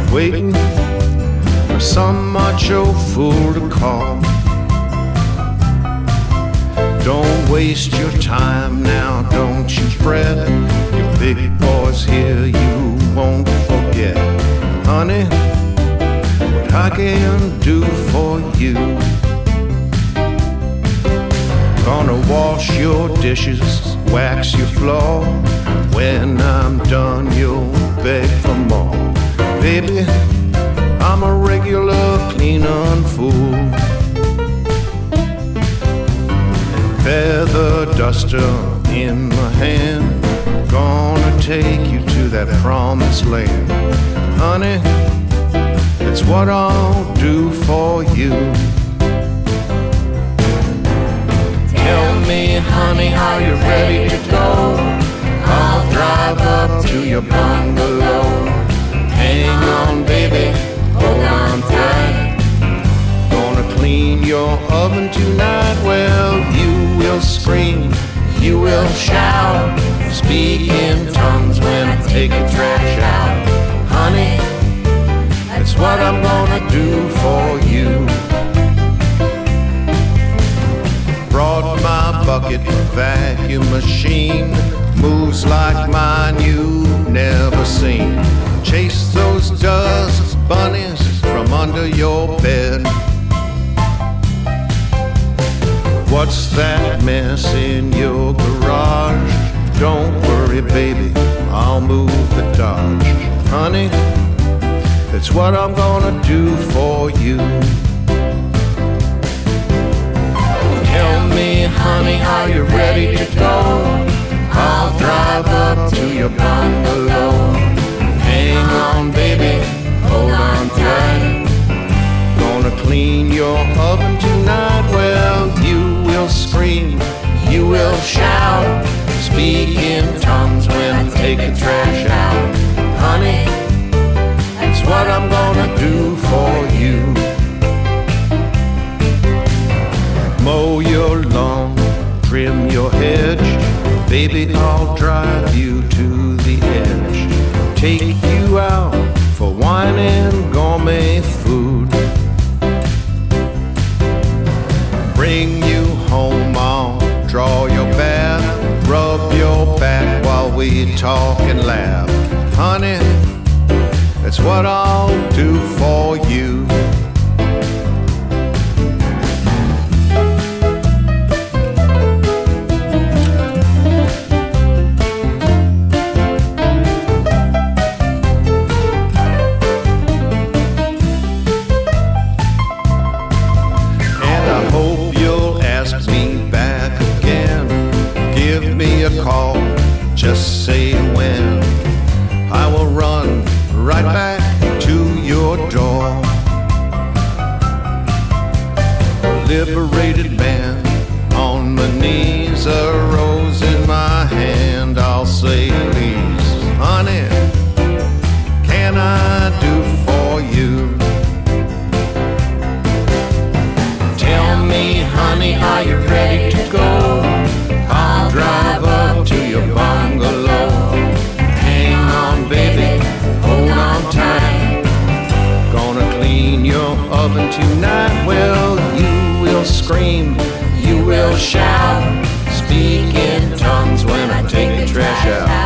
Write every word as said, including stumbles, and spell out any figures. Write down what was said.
waiting for some macho fool to call. Don't waste your time now, don't you fret. Your big boy's here, you won't forget. Honey, what I can do for you. Gonna wash your dishes, wax your floor. When I'm done, you'll beg for more. Baby, I'm a regular cleaning fool. Feather duster in my hand, gonna take you to that promised land. Honey, that's what I'll do for you. Tell me, honey, how you're ready to go. I'll drive up to your bungalow. Hang on, baby, hold on tight. Gonna clean your oven tonight. Well, you will scream, you will shout, speak in tongues when I take the trash out. Honey, that's what I'm gonna do for you. Brought my bucket vacuum machine, moves like mine you've never seen. Chase those dust bunnies from under your bed. What's that mess in your garage? Don't worry, baby, I'll move the Dodge. Honey, it's what I'm gonna do for you. Tell me, honey, how you're ready to go. I'll drive up to your bungalow. Hang on, baby, hold on tight. Gonna clean your oven tonight. Well, you will scream, you will shout, speak in tongues when I take the trash out. Honey, it's what I'm gonna do for you. Mow your lawn, trim your hedge. Baby, I'll drive you to the edge. Take you out for wine and gourmet food. Bring you home, I'll draw your bath, rub your back while we talk and laugh. Honey, that's what I'll do for you. Call, just say when. I will run right back to your door. Liberated man on my knees, a rose in my hand. I'll say, please, honey, can I do for you? Tell me, honey, are you ready to go? I'll drive up to your bungalow. Hang on, baby, hold on tight. Gonna clean your oven tonight. Well, you will scream, you will shout, speak in tongues when I take the trash out.